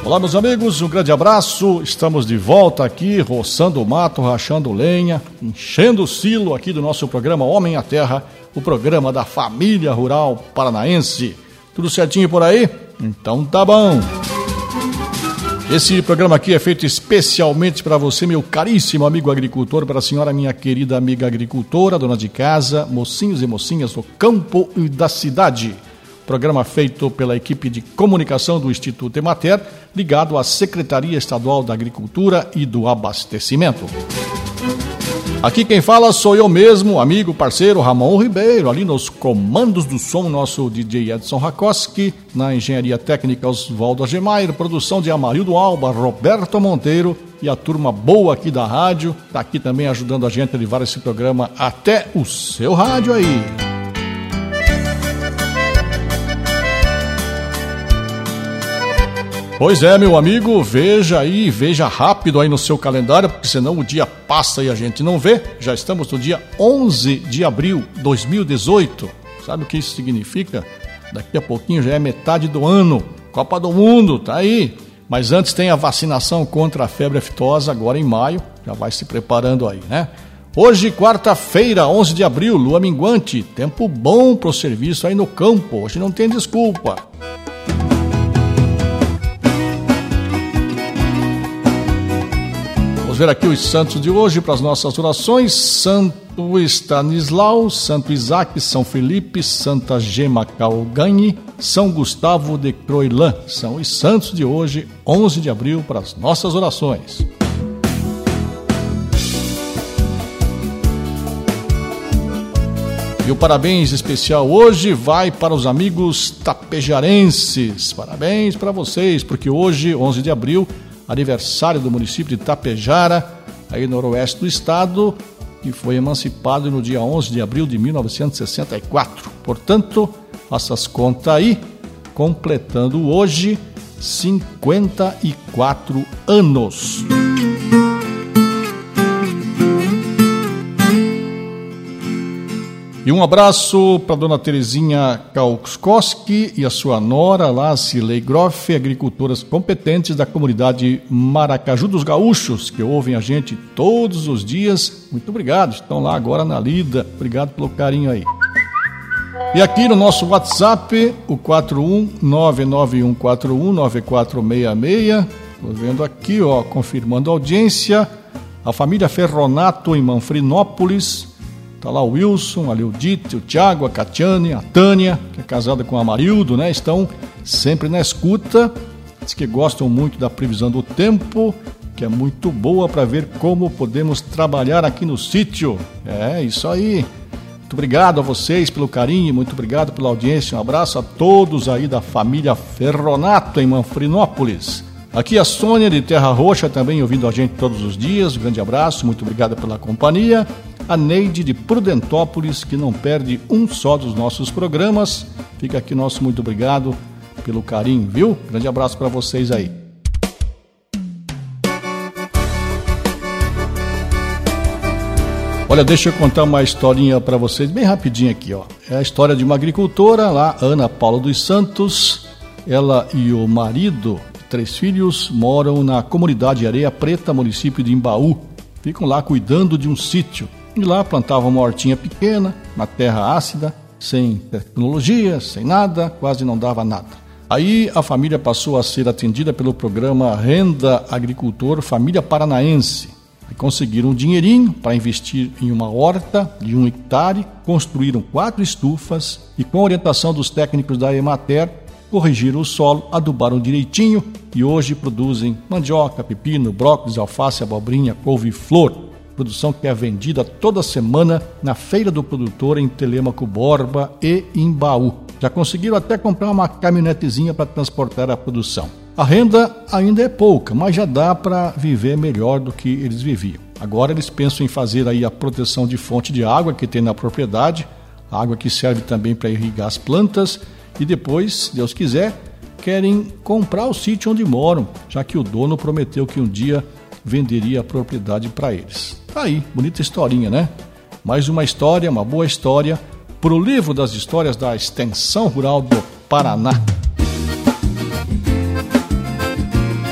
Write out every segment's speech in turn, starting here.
Olá, meus amigos, um grande abraço. Estamos de volta aqui, roçando o mato, rachando lenha, enchendo o silo aqui do nosso programa Homem à Terra, o programa da família rural paranaense. Tudo certinho por aí? Então tá bom. Esse programa aqui é feito especialmente para você, meu caríssimo amigo agricultor, para a senhora, minha querida amiga agricultora, dona de casa, mocinhos e mocinhas do campo e da cidade. Programa feito pela equipe de comunicação do Instituto Emater, ligado à Secretaria Estadual da Agricultura e do Abastecimento. Aqui quem fala sou eu mesmo, amigo, parceiro Ramon Ribeiro, ali nos comandos do som, nosso DJ Edson Rakoski, na engenharia técnica Oswaldo Agemair, produção de Amarildo Alba, Roberto Monteiro e a turma boa aqui da rádio, está aqui também ajudando a gente a levar esse programa até o seu rádio aí. Pois é, meu amigo, veja aí, veja rápido aí no seu calendário, porque senão o dia passa e a gente não vê. Já estamos no dia 11 de abril de 2018. Sabe o que isso significa? Daqui a pouquinho já é metade do ano. Copa do Mundo, tá aí. Mas antes tem a vacinação contra a febre aftosa, agora em maio. Já vai se preparando aí, né? Hoje, quarta-feira, 11 de abril, lua minguante. Tempo bom pro serviço aí no campo. Hoje não tem desculpa. Ver aqui os santos de hoje para as nossas orações: Santo Estanislau, Santo Isaac, São Felipe, Santa Gema Calganhe, São Gustavo de Croilã. São os santos de hoje, 11 de abril, para as nossas orações. E o parabéns especial hoje vai para os amigos tapejarenses. Parabéns para vocês, porque hoje, 11 de abril, aniversário do município de Tapejara, aí no noroeste do estado, que foi emancipado no dia 11 de abril de 1964. Portanto, faça as contas aí, completando hoje 54 anos. E um abraço para dona Terezinha Kauskoski e a sua nora lá, Cilei Groff, agricultoras competentes da comunidade Maracaju dos Gaúchos, que ouvem a gente todos os dias. Muito obrigado, estão lá agora na lida. Obrigado pelo carinho aí. E aqui no nosso WhatsApp, o 41991419466. Estou vendo aqui, ó, confirmando a audiência. A família Ferronato em Manfrinópolis. Está lá o Wilson, ali o Dito, o Thiago, a Catiane, a Tânia, que é casada com o Amarildo, né? Estão sempre na escuta. Diz que gostam muito da previsão do tempo, que é muito boa para ver como podemos trabalhar aqui no sítio. É, isso aí. Muito obrigado a vocês pelo carinho, muito obrigado pela audiência. Um abraço a todos aí da família Ferronato em Manfrinópolis. Aqui a Sônia de Terra Roxa também ouvindo a gente todos os dias. Um grande abraço, muito obrigado pela companhia. A Neide de Prudentópolis, que não perde um só dos nossos programas. Fica aqui nosso muito obrigado pelo carinho, viu? Grande abraço para vocês aí. Olha, deixa eu contar uma historinha para vocês, bem rapidinho aqui, ó. É a história de uma agricultora lá, Ana Paula dos Santos. Ela e o marido, 3 filhos, moram na comunidade Areia Preta, município de Imbaú. Ficam lá cuidando de um sítio. E lá plantavam uma hortinha pequena, na terra ácida, sem tecnologia, sem nada, quase não dava nada. Aí a família passou a ser atendida pelo programa Renda Agricultor Família Paranaense. Aí conseguiram um dinheirinho para investir em uma horta de 1 hectare, construíram 4 estufas e, com a orientação dos técnicos da Emater, corrigiram o solo, adubaram direitinho e hoje produzem mandioca, pepino, brócolis, alface, abobrinha, couve-flor. Produção que é vendida toda semana na Feira do Produtor em Telêmaco Borba e Imbaú. Já conseguiram até comprar uma caminhonetezinha para transportar a produção. A renda ainda é pouca, mas já dá para viver melhor do que eles viviam. Agora eles pensam em fazer aí a proteção de fonte de água que tem na propriedade, água que serve também para irrigar as plantas, e depois, se Deus quiser, querem comprar o sítio onde moram, já que o dono prometeu que um dia venderia a propriedade para eles. Tá aí, bonita historinha, né? Mais uma história, uma boa história, para o livro das histórias da Extensão Rural do Paraná.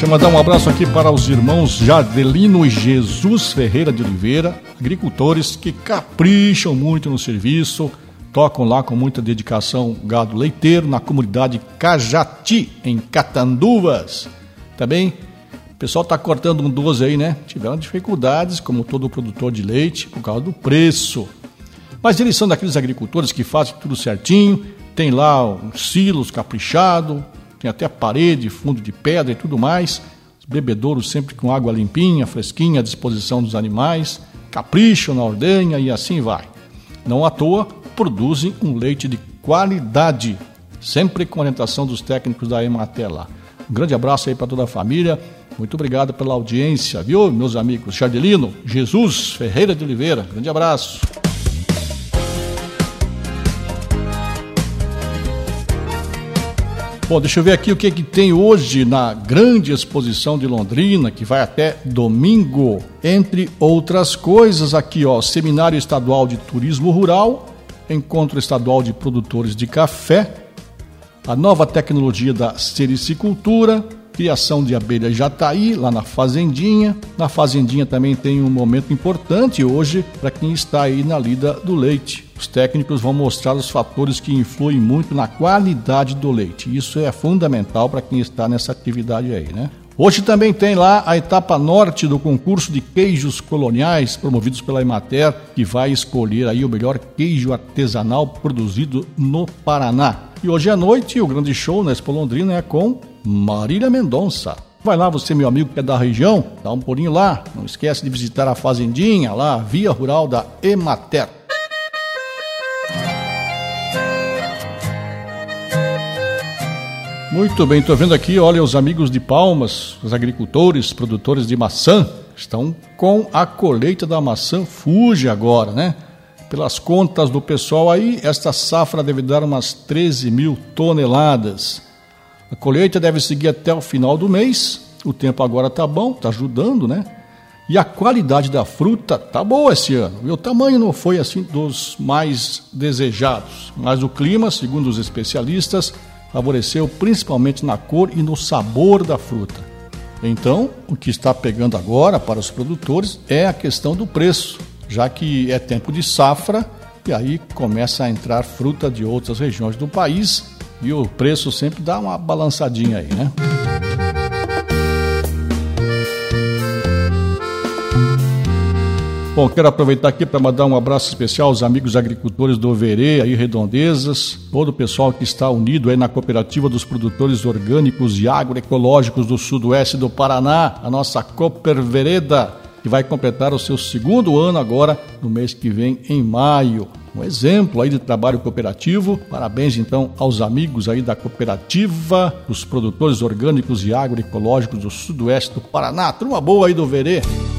Deixa eu mandar um abraço aqui para os irmãos Jardelino e Jesus Ferreira de Oliveira, agricultores que capricham muito no serviço, tocam lá com muita dedicação gado leiteiro na comunidade Cajati, em Catanduvas. Também o pessoal está cortando um 12 aí, né? Tiveram dificuldades, como todo produtor de leite, por causa do preço. Mas eles são daqueles agricultores que fazem tudo certinho, tem lá uns silos caprichado, tem até parede, fundo de pedra e tudo mais. Os bebedouros sempre com água limpinha, fresquinha, à disposição dos animais, capricham na ordenha e assim vai. Não à toa, produzem um leite de qualidade, sempre com orientação dos técnicos da Emater lá. Um grande abraço aí para toda a família, muito obrigado pela audiência, viu, meus amigos? Jardelino, Jesus Ferreira de Oliveira, grande abraço. Bom, deixa eu ver aqui o que tem hoje na grande exposição de Londrina, que vai até domingo. Entre outras coisas, aqui, ó, Seminário Estadual de Turismo Rural, Encontro Estadual de Produtores de Café, a nova tecnologia da sericicultura, criação de abelha Jataí, lá na Fazendinha. Na Fazendinha também tem um momento importante hoje para quem está aí na lida do leite. Os técnicos vão mostrar os fatores que influem muito na qualidade do leite. Isso é fundamental para quem está nessa atividade aí, né? Hoje também tem lá a etapa norte do concurso de queijos coloniais promovidos pela Emater, que vai escolher aí o melhor queijo artesanal produzido no Paraná. E hoje à noite o grande show na Expo Londrina é com Marília Mendonça. Vai lá você, meu amigo que é da região, dá um pulinho lá. Não esquece de visitar a Fazendinha lá, a Via Rural da Emater. Muito bem, estou vendo aqui, olha, os amigos de Palmas, os agricultores, produtores de maçã, estão com a colheita da maçã Fuji agora, né? Pelas contas do pessoal aí, esta safra deve dar umas 13 mil toneladas. A colheita deve seguir até o final do mês, o tempo agora tá bom, tá ajudando, né? E a qualidade da fruta tá boa esse ano. E o tamanho não foi assim dos mais desejados, mas o clima, segundo os especialistas, favoreceu principalmente na cor e no sabor da fruta. Então, o que está pegando agora para os produtores é a questão do preço, já que é tempo de safra e aí começa a entrar fruta de outras regiões do país e o preço sempre dá uma balançadinha aí, né? Bom, quero aproveitar aqui para mandar um abraço especial aos amigos agricultores do Overê, aí Redondezas, todo o pessoal que está unido aí na Cooperativa dos Produtores Orgânicos e Agroecológicos do Sudoeste do Paraná, a nossa Cooper Vereda, que vai completar o seu segundo ano agora, no mês que vem, em maio. Um exemplo aí de trabalho cooperativo. Parabéns, então, aos amigos aí da Cooperativa dos Produtores Orgânicos e Agroecológicos do Sudoeste do Paraná. Turma boa aí do Overê.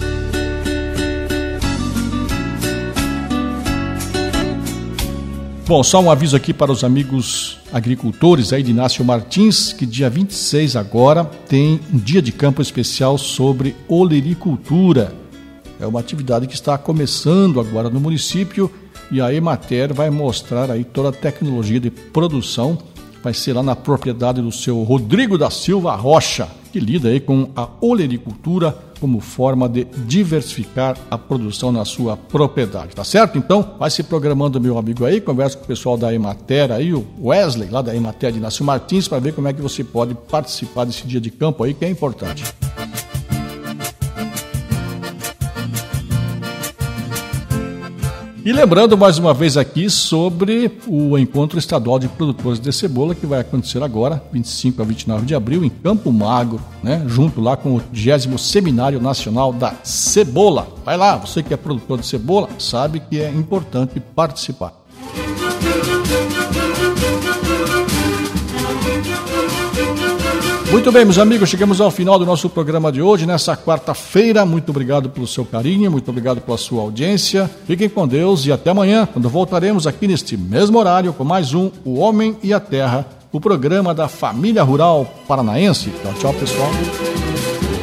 Bom, só um aviso aqui para os amigos agricultores aí de Inácio Martins, que dia 26 agora tem um dia de campo especial sobre olericultura. É uma atividade que está começando agora no município e a Emater vai mostrar aí toda a tecnologia de produção. Vai ser lá na propriedade do seu Rodrigo da Silva Rocha, que lida aí com a olericultura como forma de diversificar a produção na sua propriedade, tá certo? Então, vai se programando, meu amigo aí, conversa com o pessoal da Emater aí, o Wesley, lá da Emater de Inácio Martins, para ver como é que você pode participar desse dia de campo aí, que é importante. E lembrando mais uma vez aqui sobre o Encontro Estadual de Produtores de Cebola, que vai acontecer agora, 25 a 29 de abril, em Campo Magro, né? Junto lá com o 20º Seminário Nacional da Cebola. Vai lá, você que é produtor de cebola, sabe que é importante participar. Muito bem, meus amigos, chegamos ao final do nosso programa de hoje, nessa quarta-feira. Muito obrigado pelo seu carinho, muito obrigado pela sua audiência. Fiquem com Deus e até amanhã, quando voltaremos aqui neste mesmo horário com mais um O Homem e a Terra, o programa da família rural paranaense. Tchau, tchau, pessoal.